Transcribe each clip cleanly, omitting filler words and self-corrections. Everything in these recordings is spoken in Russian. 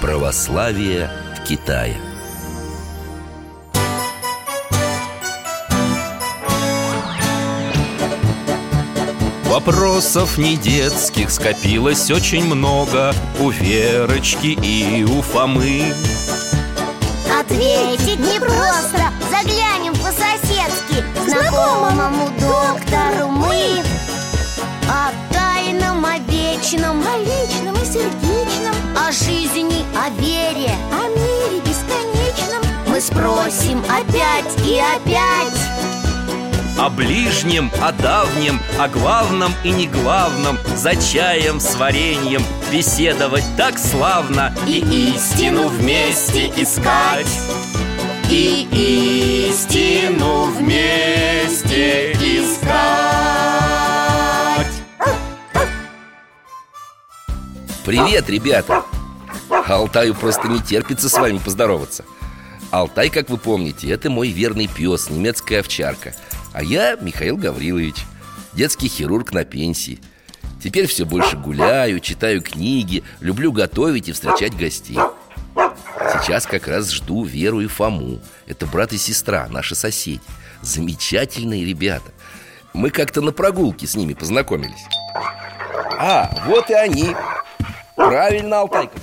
Православие в Китае. Вопросов не детских скопилось очень много у Верочки и у Фомы. Ответить непросто, заглянем по-соседски знакомому доктору мы. О тайном, о вечном, о личном и сердечном, о жизни, о вере, о мире бесконечном мы спросим опять и опять. О ближнем, о давнем, о главном и неглавном, за чаем с вареньем беседовать так славно. И истину вместе искать, и истину вместе искать. Привет, ребята! Алтаю просто не терпится с вами поздороваться. Алтай, как вы помните, это мой верный пес, немецкая овчарка. А я Михаил Гаврилович, детский хирург на пенсии. Теперь все больше гуляю, читаю книги, люблю готовить и встречать гостей. Сейчас как раз жду Веру и Фому. Это брат и сестра, наши соседи. Замечательные ребята. Мы как-то на прогулке с ними познакомились. А, вот и они. Правильно, Алтайка.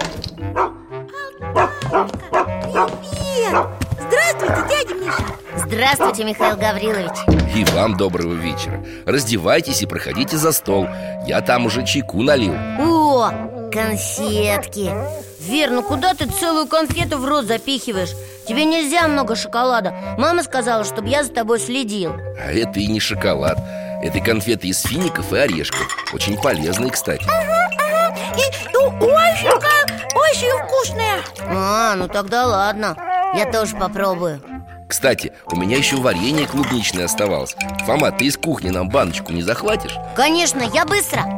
Привет! Здравствуйте, дядя Миша! Здравствуйте, Михаил Гаврилович. И вам доброго вечера. Раздевайтесь и проходите за стол. Я там уже чайку налил. О, конфетки. Вер, ну куда ты целую конфету в рот запихиваешь? Тебе нельзя много шоколада. Мама сказала, чтобы я за тобой следил. А это и не шоколад. Это конфеты из фиников и орешков. Очень полезные, кстати. И очень вкусная. А, ну тогда ладно. Я тоже попробую. Кстати, у меня еще варенье клубничное оставалось. Фома, ты из кухни нам баночку не захватишь? Конечно, я быстро.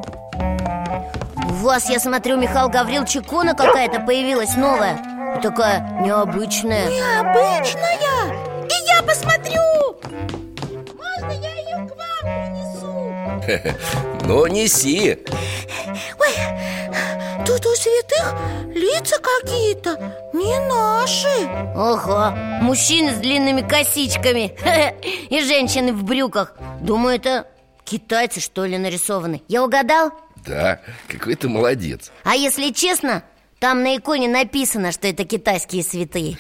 У вас, я смотрю, Михаил Гаврилович, икона какая-то появилась новая. И такая необычная. Необычная? И я посмотрю. Можно я ее к вам принесу? Ну, неси. Ой, тут у святых лица какие-то не наши. Ага, мужчины с длинными косичками и женщины в брюках. Думаю, это китайцы, что ли, нарисованы. Я угадал? Да, какой ты молодец. А если честно, там на иконе написано, что это китайские святые.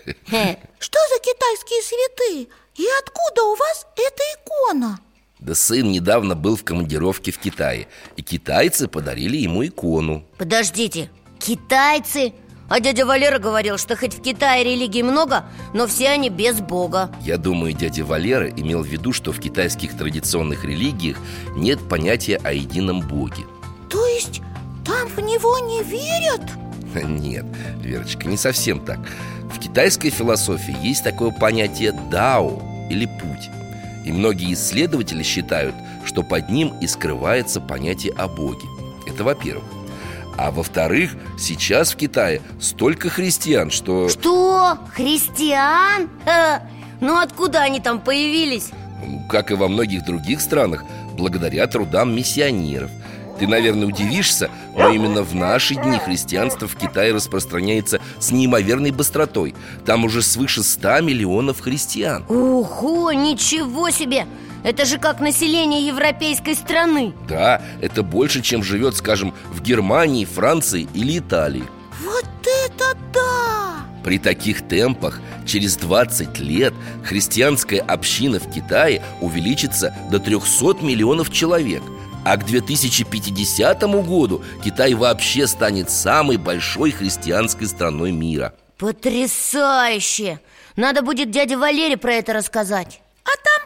Что за китайские святые? И откуда у вас эта икона? Да сын недавно был в командировке в Китае, и китайцы подарили ему икону. Подождите, китайцы? А дядя Валера говорил, что хоть в Китае религий много, но все они без Бога. Я думаю, дядя Валера имел в виду, что в китайских традиционных религиях нет понятия о едином Боге. То есть там в него не верят? Нет, Верочка, не совсем так. В китайской философии есть такое понятие дао или путь. И многие исследователи считают, что под ним и скрывается понятие о Боге. Это во-первых. А во-вторых, сейчас в Китае столько христиан, что... Что? Христиан? Ну откуда они там появились? Как и во многих других странах, благодаря трудам миссионеров. Ты, наверное, удивишься, но именно в наши дни христианство в Китае распространяется с неимоверной быстротой. Там уже свыше 100 миллионов христиан. Ого, ничего себе! Это же как население европейской страны. Да, это больше, чем живет, скажем, в Германии, Франции или Италии. Вот это да! При таких темпах через 20 лет христианская община в Китае увеличится до 300 миллионов человек. А к 2050 году Китай вообще станет самой большой христианской страной мира. Потрясающе! Надо будет дяде Валере про это рассказать. А там,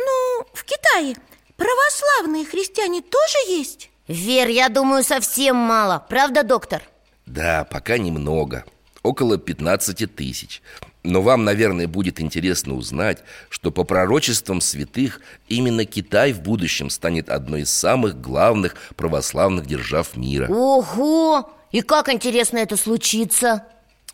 в Китае православные христиане тоже есть? Вер, я думаю, совсем мало. Правда, доктор? Да, пока немного. Около 15 тысяч. Но вам, наверное, будет интересно узнать, что по пророчествам святых именно Китай в будущем станет одной из самых главных православных держав мира. Ого! И как, интересно, это случится?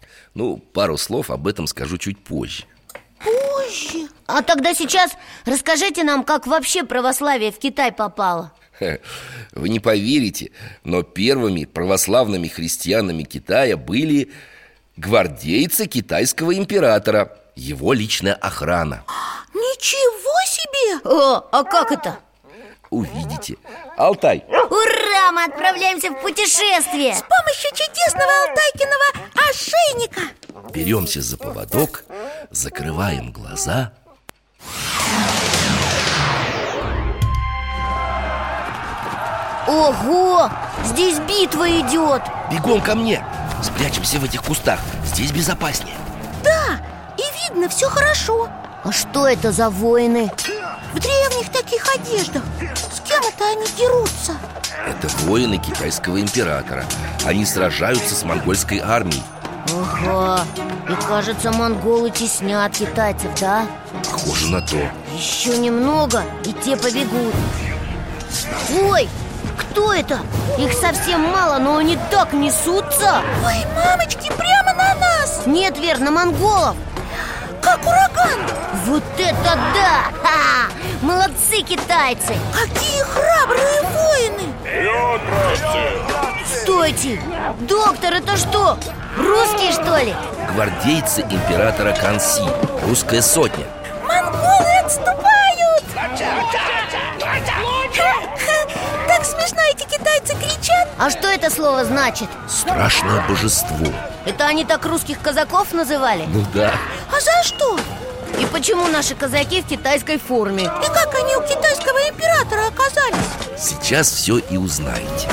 Пару слов об этом скажу чуть позже. Позже? А тогда сейчас расскажите нам, как вообще православие в Китай попало. Вы не поверите, но первыми православными христианами Китая были гвардейцы китайского императора, его личная охрана. Ничего себе! О, а как это? Увидите. Алтай. Ура, мы отправляемся в путешествие! С помощью чудесного Алтайкиного ошейника. Беремся за поводок, закрываем глаза. Ого, здесь битва идет! Бегом ко мне. Спрячемся в этих кустах, здесь безопаснее. Да, и видно, все хорошо. А что это за воины? В древних таких одеждах. С кем это они дерутся? Это воины китайского императора. Они сражаются с монгольской армией. Ага, и кажется, монголы теснят китайцев, да? Похоже на то. Еще немного, и те побегут. Ой, кто это? Их совсем мало, но они так несутся. Ой, мамочки, прямо на нас! Нет, верно, монголов. Как ураган! Вот это да! Ха! Молодцы китайцы! Какие храбрые воины! Стойте! Доктор, это что? Русские, что ли? Гвардейцы императора Канси, русская сотня. Монголы отступают! Так смешно эти китайцы кричат. А что это слово значит? Страшное божество. Это они так русских казаков называли? Ну да. А за что? И почему наши казаки в китайской форме? И как они у китайского императора оказались? Сейчас все и узнаете.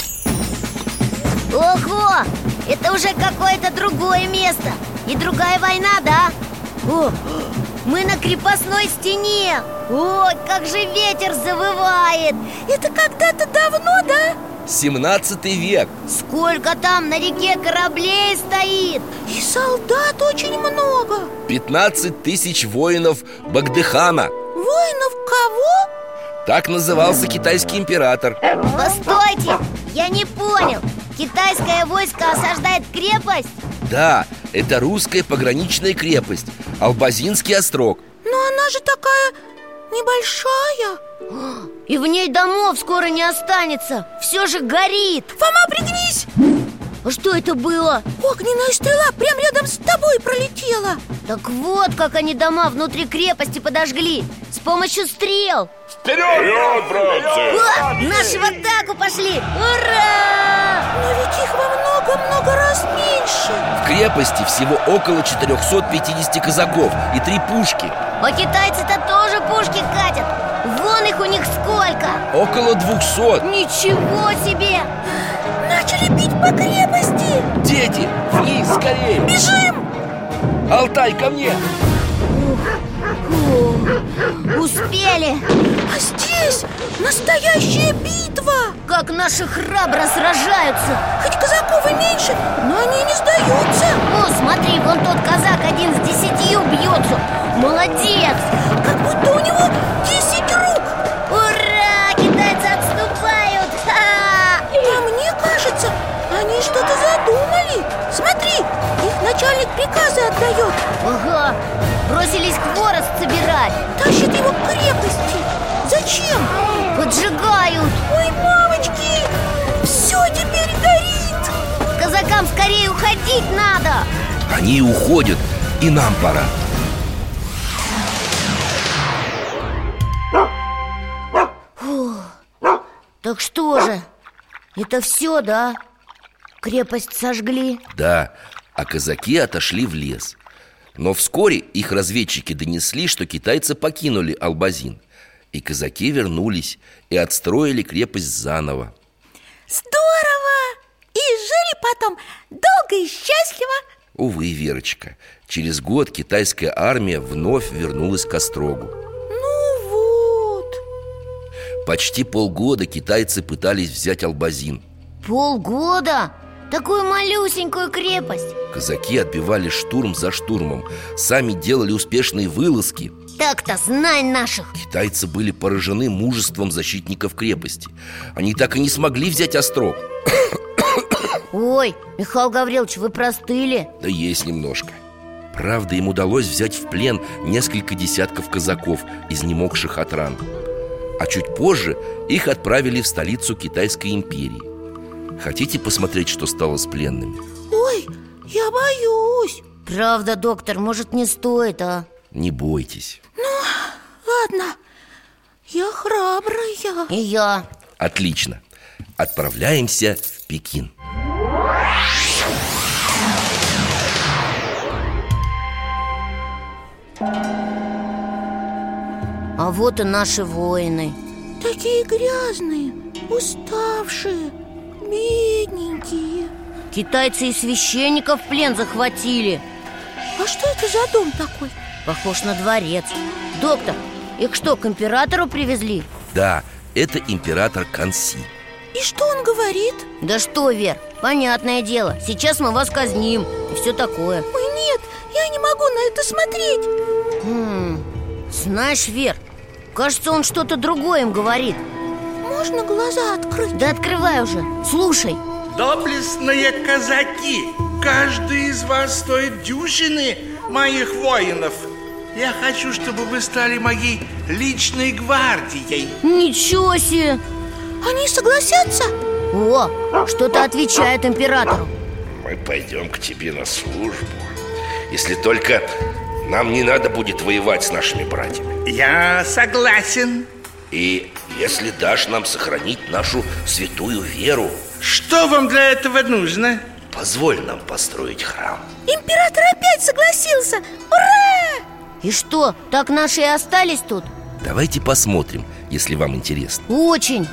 Ого! Это уже какое-то другое место. И другая война, да? О, мы на крепостной стене. Ой, как же ветер завывает. Это когда-то давно, да? 17 век. Сколько там на реке кораблей стоит. И солдат очень много. 15 тысяч воинов Багдыхана. Воинов кого? Так назывался китайский император. Постойте, я не понял. Китайское войско осаждает крепость? Да, это русская пограничная крепость, Албазинский острог. Но она же такая небольшая. И в ней домов скоро не останется. Все же горит. Фома, пригнись! А что это было? Огненная стрела прямо рядом с тобой пролетела. Так вот, как они дома внутри крепости подожгли. С помощью стрел. Вперед, братцы! О, наши в атаку пошли. Ура! Но ведь их во много-много раз меньше. В крепости всего около 450 казаков и 3 пушки. А китайцы-то тоже пушки катят. Вон их у них сколько. Около 200. Ничего себе! Начали бить по крепости. Дети, вниз скорее! Бежим! Алтай, ко мне! Успели! А здесь настоящая битва. Как наши храбро сражаются. Хоть казаков и меньше, но они не сдаются. О, смотри, вон тот казак 1 с 10 бьется. Молодец! Как будто у него 10 рук. Ура! Китайцы отступают! Ха! А мне кажется, они что-то задумали. Смотри, их начальник приказы отдает. Ага, бросились хворост собирать. Тащит его к крепости. Зачем? Поджигают. Ой, мамочки, все теперь горит. Казакам скорее уходить надо. Они уходят, и нам пора. Так что же, это все, да? Крепость сожгли? Да, а казаки отошли в лес. Но вскоре их разведчики донесли, что китайцы покинули Албазин. И казаки вернулись и отстроили крепость заново. Здорово! И жили потом долго и счастливо. Увы, Верочка, через год китайская армия вновь вернулась к острогу. Ну вот. Почти полгода китайцы пытались взять Албазин. Полгода? Такую малюсенькую крепость. Казаки отбивали штурм за штурмом, сами делали успешные вылазки. Так-то знай наших. Китайцы были поражены мужеством защитников крепости. Они так и не смогли взять острог. Ой, Михаил Гаврилович, вы простыли? Да есть немножко. Правда, им удалось взять в плен несколько десятков казаков, изнемогших от ран. А чуть позже их отправили в столицу Китайской империи. Хотите посмотреть, что стало с пленными? Ой, я боюсь. Правда, доктор, может, не стоит, а? Не бойтесь. Ладно, я храбрая. И я. Отлично. Отправляемся в Пекин. А вот и наши воины. Такие грязные, уставшие, бедненькие. Китайцы и священников в плен захватили. А что это за дом такой? Похож на дворец. Доктор, их что, к императору привезли? Да, это император Канси. И что он говорит? Да что, Вер, понятное дело. Сейчас мы вас казним и все такое. Ой, нет, я не могу на это смотреть. Знаешь, Вер, кажется, он что-то другое им говорит. Можно глаза открыть? Да открывай уже, слушай. Доблестные казаки, каждый из вас стоит дюжины моих воинов. Я хочу, чтобы вы стали моей личной гвардией. Ничего себе! Они согласятся? О, что-то отвечает императору. Мы пойдем к тебе на службу, если только нам не надо будет воевать с нашими братьями. Я согласен. И если дашь нам сохранить нашу святую веру, Что вам для этого нужно? позволь нам построить храм. Император опять согласился! Ура! И что, так наши и остались тут? Давайте посмотрим, если вам интересно. Очень.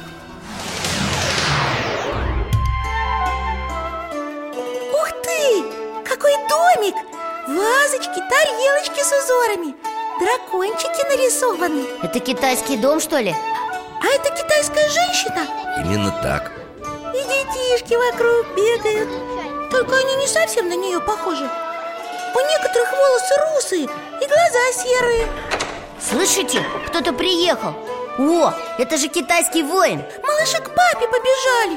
Ух ты! Какой домик! Вазочки, тарелочки с узорами, дракончики нарисованы. Это китайский дом, что ли? А это китайская женщина. Именно так. И детишки вокруг бегают. Только они не совсем на нее похожи. У некоторых волосы русые и глаза серые. Слышите, кто-то приехал. О, это же китайский воин. Малыши к папе побежали.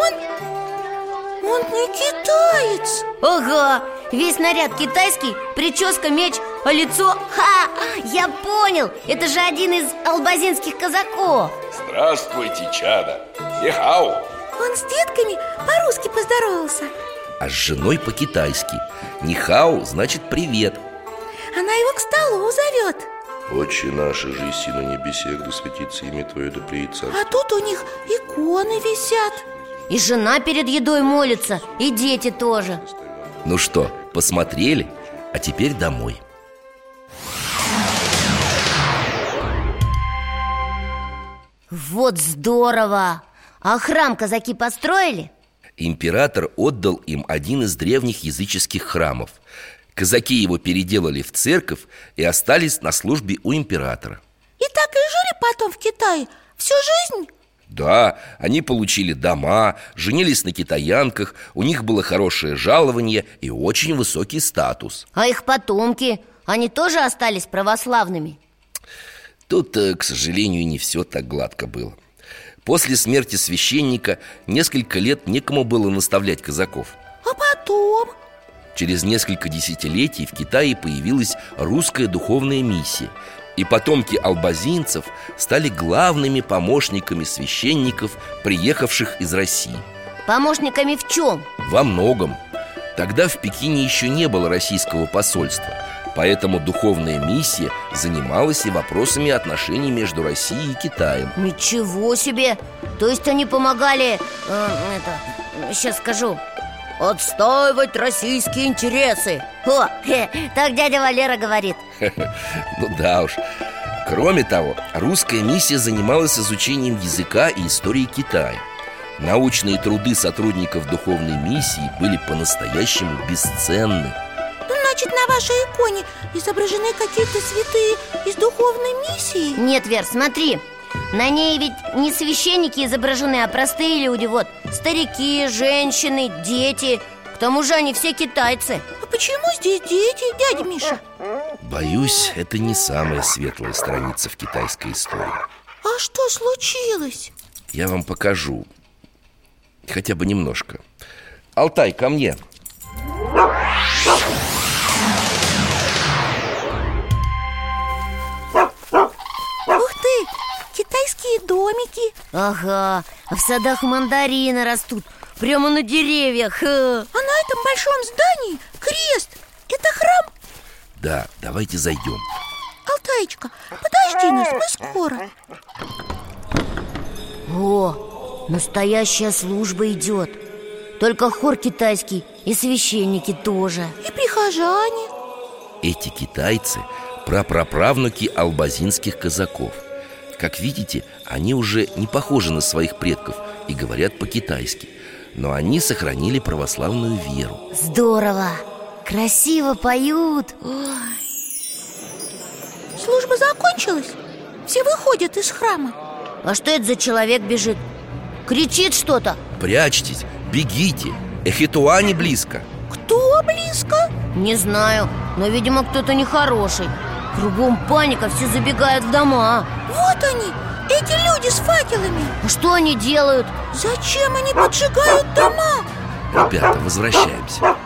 Он не китаец. Ага, весь наряд китайский, прическа, меч, а лицо... Ха, я понял, это же один из албазинских казаков. Здравствуйте, чада. Нихао. Он с детками по-русски поздоровался. А с женой по-китайски. Нихао значит привет. Она его к столу зовет. Отче наш, жиси на небесе, да светится имя Твое, да приидет царство. А тут у них иконы висят. И жена перед едой молится, и дети тоже. Ну что, посмотрели? А теперь домой. Вот здорово! А храм казаки построили? Император отдал им один из древних языческих храмов. Казаки его переделали в церковь и остались на службе у императора. И так и жили потом в Китае всю жизнь? Да, они получили дома, женились на китаянках, у них было хорошее жалование и очень высокий статус. А их потомки, они тоже остались православными? Тут, к сожалению, не все так гладко было. После смерти священника несколько лет некому было наставлять казаков. А потом? Через несколько десятилетий в Китае появилась русская духовная миссия, и потомки албазинцев стали главными помощниками священников, приехавших из России. Помощниками в чем? Во многом. Тогда в Пекине еще не было российского посольства, поэтому духовная миссия занималась и вопросами отношений между Россией и Китаем. Ничего себе! То есть они помогали, сейчас скажу, отстаивать российские интересы. О, так дядя Валера говорит. Ну да уж. Кроме того, русская миссия занималась изучением языка и истории Китая. Научные труды сотрудников духовной миссии были по-настоящему бесценны. Значит, на вашей иконе изображены какие-то святые из духовной миссии? Нет, Вер, смотри, на ней ведь не священники изображены, а простые люди. Вот, старики, женщины, дети. К тому же они все китайцы. А почему здесь дети, дядя Миша? Боюсь, это не самая светлая страница в китайской истории. А что случилось? Я вам покажу. Хотя бы немножко. Алтай, ко мне. Ух ты! Китайские Ага, а в садах мандарины растут прямо на деревьях. А на этом большом здании крест. Это храм? Да, давайте зайдем. Алтаечка, подожди нас, мы скоро. О, настоящая служба идет. Только хор китайский и священники тоже. И прихожане. Эти китайцы – прапраправнуки албазинских казаков. Как видите, они уже не похожи на своих предков и говорят по-китайски. Но они сохранили православную веру. Здорово! Красиво поют. Ой. Служба закончилась? Все выходят из храма. А что это за человек бежит? Кричит что-то. Прячьтесь, бегите, Эхетуани близко. Кто близко? Не знаю, но, видимо, кто-то нехороший. Кругом паника, все забегают в дома. Вот они, эти люди с факелами. А что они делают? Зачем они поджигают дома? Ребята, возвращаемся.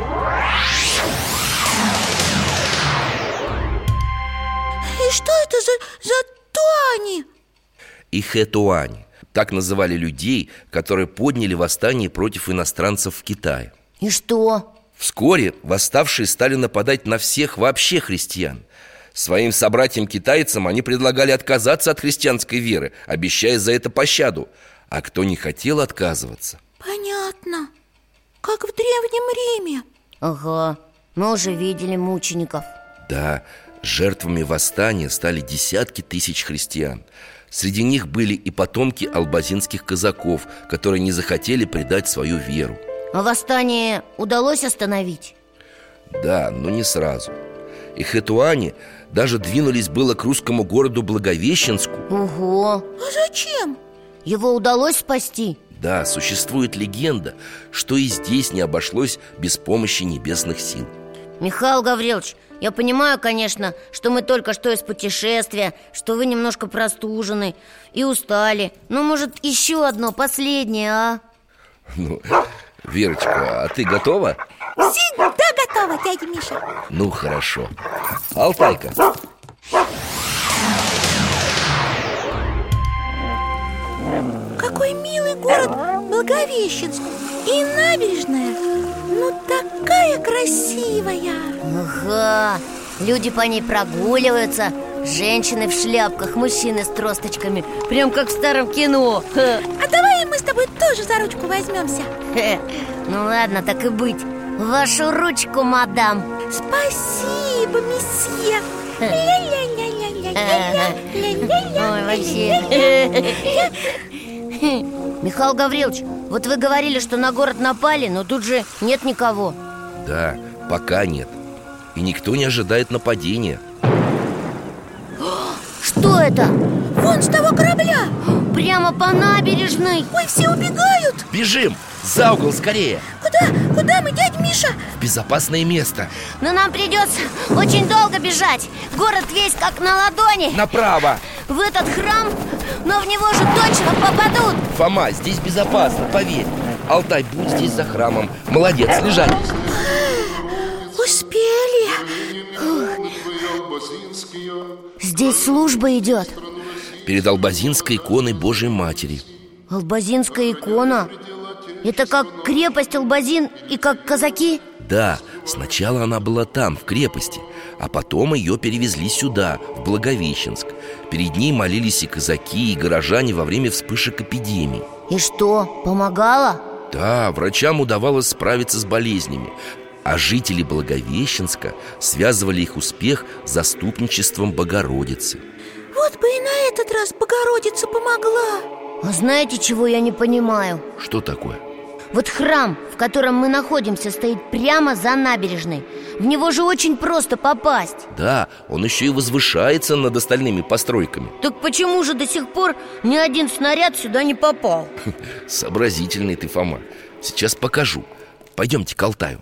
И что это за туани? Эхетуани. Так называли людей, которые подняли восстание против иностранцев в Китае. И что? Вскоре восставшие стали нападать на всех вообще христиан. Своим собратьям-китайцам они предлагали отказаться от христианской веры, обещая за это пощаду. А кто не хотел отказываться? Понятно. Как в Древнем Риме. Ага, мы уже видели мучеников. Да, жертвами восстания стали десятки тысяч христиан. Среди них были и потомки албазинских казаков, которые не захотели предать свою веру. А восстание удалось остановить? Да, но не сразу. Эхетуани даже двинулись было к русскому городу Благовещенску. Ого! А зачем? Его удалось спасти? Да, существует легенда, что и здесь не обошлось без помощи небесных сил. Михаил Гаврилович, я понимаю, конечно, что мы только что из путешествия, что вы немножко простужены и устали. Но, может, еще одно, последнее, а? Ну, Верочка, а ты готова? Всегда готова, дядя Миша. Ну, хорошо. Алтайка. Какой милый город Благовещенск. И набережная, ну такая красивая. Ага, люди по ней прогуливаются. Женщины в шляпках, мужчины с тросточками. Прям как в старом кино. А давай мы с тобой тоже за ручку возьмемся. Ну ладно, так и быть. Вашу ручку, мадам. Спасибо, месье. Ой, вообще. Михаил Гаврилович, вот вы говорили, что на город напали, но тут же нет никого. Да, пока нет. И никто не ожидает нападения. Что это? Вон с того корабля. Прямо по набережной. Ой, все убегают. Бежим! За угол скорее! Куда мы, дядя Миша? В безопасное место. Но нам придется очень долго бежать. Город весь как на ладони. Направо! В этот храм, но в него же точно попадут. Фома, здесь безопасно, поверь. Алтай, будь здесь за храмом. Молодец, лежать. Успели. Здесь служба идет. Перед албазинской иконой Божьей Матери. Албазинская икона? Это как крепость Албазин и как казаки? Да, сначала она была там, в крепости, а потом ее перевезли сюда, в Благовещенск. Перед ней молились и казаки, и горожане во время вспышек эпидемий. И что, помогала? Да, врачам удавалось справиться с болезнями. А жители Благовещенска связывали их успех с заступничеством Богородицы. Вот бы и на этот раз Богородица помогла. А знаете, чего я не понимаю? Что такое? Вот храм, в котором мы находимся, стоит прямо за набережной. В него же очень просто попасть. Да, он еще и возвышается над остальными постройками. Так почему же до сих пор ни один снаряд сюда не попал? Сообразительный ты, Фома. Сейчас покажу. Пойдемте к Алтаю.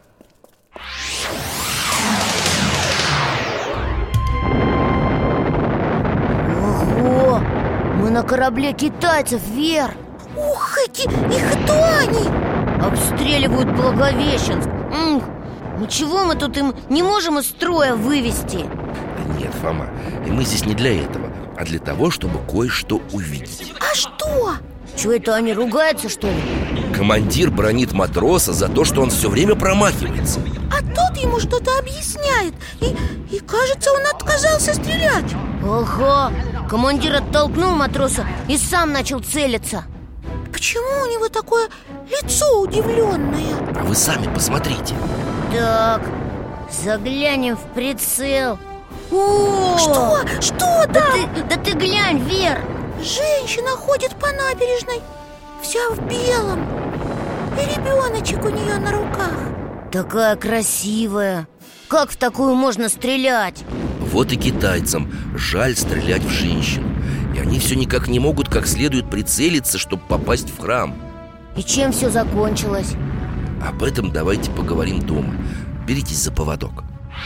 Ого! Мы на корабле китайцев, Вер! Ух, эти эхетуани! Обстреливают Благовещенск. Ничего мы тут им не можем из строя вывести. Нет, Фома, и мы здесь не для этого, а для того, чтобы кое-что увидеть. А что? Чего это они ругаются, что ли? Командир бранит матроса за то, что он все время промахивается. А тот ему что-то объясняет и кажется, он отказался стрелять. Ага, командир оттолкнул матроса и сам начал целиться. Почему у него такое лицо удивленное? А вы сами посмотрите. Так, заглянем в прицел. О! Что там? Да ты глянь, Вер! Женщина ходит по набережной, вся в белом, и ребеночек у нее на руках. Такая красивая. Как в такую можно стрелять? Вот и китайцам жаль стрелять в женщину. И они все никак не могут как следует прицелиться, чтобы попасть в храм. И чем все закончилось? Об этом давайте поговорим дома. Беритесь за поводок.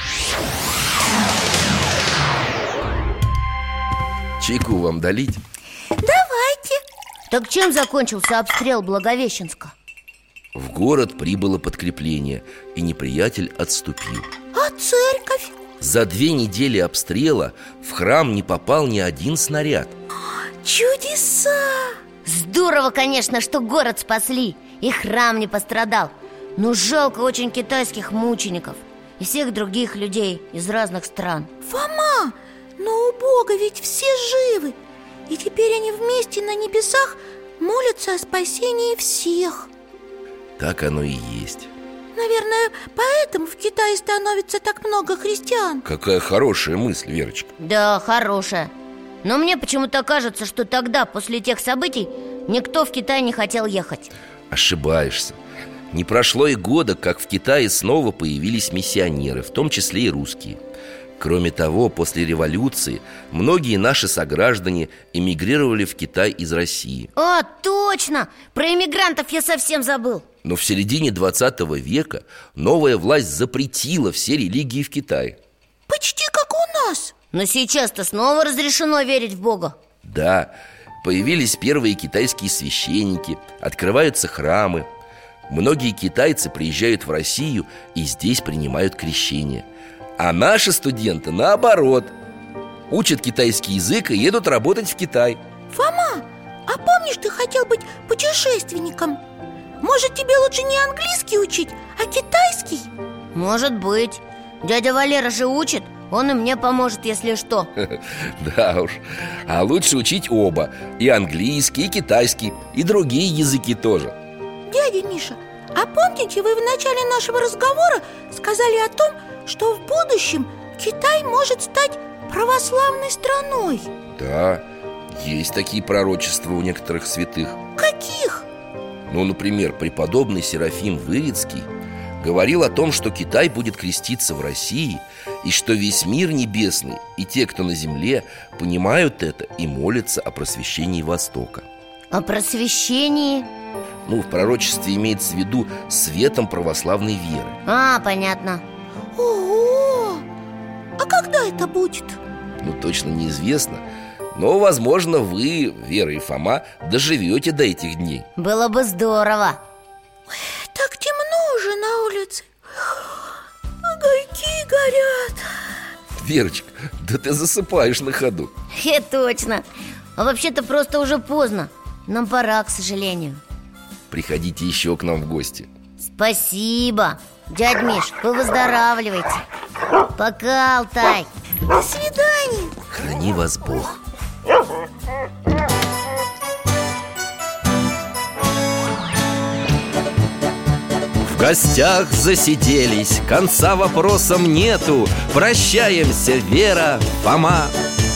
Чайку вам долить? Давайте. Так чем закончился обстрел Благовещенска? В город прибыло подкрепление, и неприятель отступил. А церковь? За 2 недели обстрела в храм не попал ни один снаряд. Чудеса! Здорово, конечно, что город спасли, и храм не пострадал. Но жалко очень китайских мучеников и всех других людей из разных стран. Фома, но у Бога ведь все живы, и теперь они вместе на небесах молятся о спасении всех. Так оно и есть. Наверное, поэтому в Китае становится так много христиан. Какая хорошая мысль, Верочка. Да, хорошая. Но мне почему-то кажется, что тогда, после тех событий, никто в Китай не хотел ехать. Ошибаешься. Не прошло и года, как в Китае снова появились миссионеры, в том числе и русские. Кроме того, после революции многие наши сограждане эмигрировали в Китай из России. А, точно! Про эмигрантов я совсем забыл. Но в середине 20 века новая власть запретила все религии в Китае. Почти как у нас. Но сейчас-то снова разрешено верить в Бога. Да, появились первые китайские священники, открываются храмы. Многие китайцы приезжают в Россию и здесь принимают крещение. А наши студенты, наоборот, учат китайский язык и едут работать в Китай. Фома, а помнишь, ты хотел быть путешественником? Может, тебе лучше не английский учить, а китайский? Может быть. Дядя Валера же учит. Он и мне поможет, если что. Да уж. А лучше учить оба. И английский, и китайский, и другие языки тоже. Дядя Миша, а помните, вы в начале нашего разговора сказали о том, что в будущем Китай может стать православной страной? Да, есть такие пророчества у некоторых святых. Каких? Ну, например, преподобный Серафим Вырицкий говорил о том, что Китай будет креститься в России, и что весь мир небесный и те, кто на земле, понимают это и молятся о просвещении Востока. О просвещении? Ну, в пророчестве имеется в виду светом православной веры. А, понятно. Ого! А когда это будет? Ну, точно неизвестно. Но, возможно, вы, Вера и Фома, доживете до этих дней. Было бы здорово. Так темно уже на улице. Огоньки горят. Верочка, да ты засыпаешь на ходу. Точно. А вообще-то просто уже поздно. Нам пора, к сожалению. Приходите еще к нам в гости. Спасибо. Дядь Миш, вы выздоравливайте. Пока, Алтай. До свидания. Храни вас Бог. В гостях засиделись, конца вопросам нету. Прощаемся, Вера, Фома.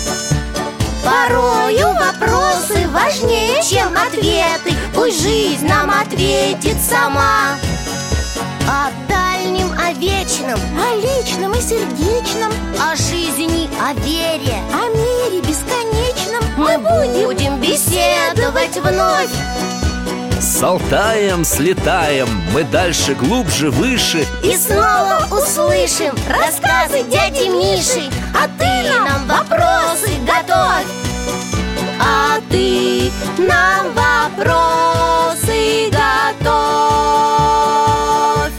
Порою вопросы важнее, чем ответы. Пусть жизнь нам ответит сама. О дальнем, о вечном, О личном и сердечном, о жизни, о вере о мире бесконечном мы будем беседовать вновь. С Алтаем слетаем, мы дальше, глубже, выше. И снова услышим рассказы дяди Миши. А ты нам вопросы готовь. А ты нам вопросы готовь.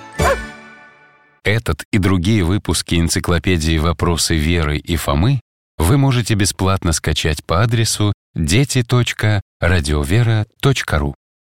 Этот и другие выпуски энциклопедии «Вопросы Веры и Фомы» вы можете бесплатно скачать по адресу дети.радиовера.ру.